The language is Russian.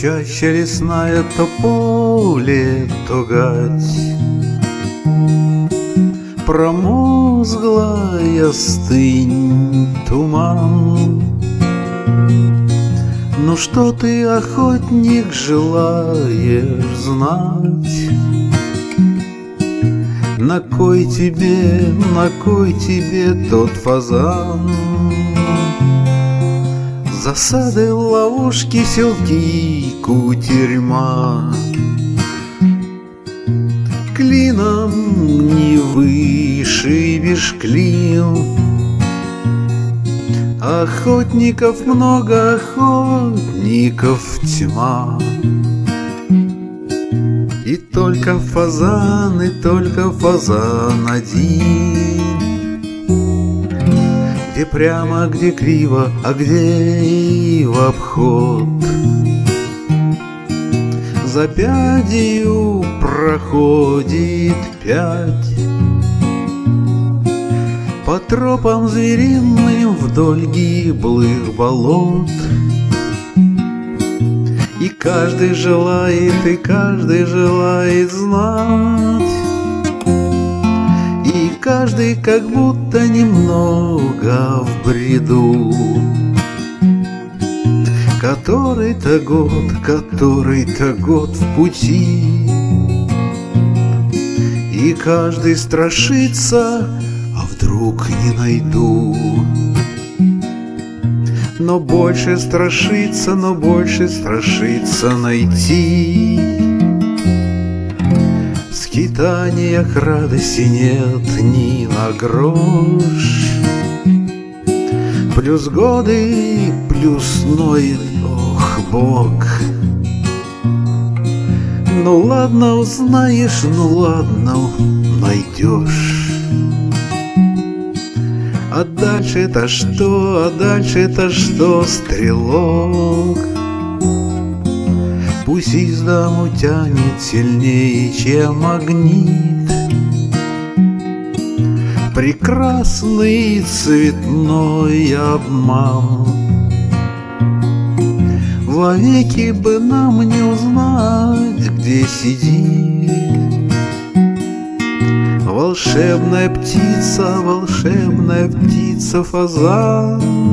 чаще лесная, то поле, то гать. Промозглая стынь, туман. Ну что ты, охотник, желаешь знать? На кой тебе тот фазан? Засады, ловушки, селки, кутерьма. Клином не вышибешь клин. Охотников много, охотников тьма. И только фазан один. Где прямо, где криво, а где и в обход. За пятью проходит 5. По тропам звериным вдоль гиблых болот. И каждый желает знать. И каждый как будто немного в бреду. Который-то год в пути. И каждый страшится, а вдруг не найду. Но больше страшится найти. В скитаниях радости нет ни на грош. Плюс годы, плюс ноет, ох, Бог. Ну ладно, узнаешь, ну ладно, найдешь. А дальше-то что, стрелок? Пусть из дому тянет сильнее, чем магнит. Прекрасный цветной обман. Вовеки бы нам не узнать, где сидит волшебная птица, фазан.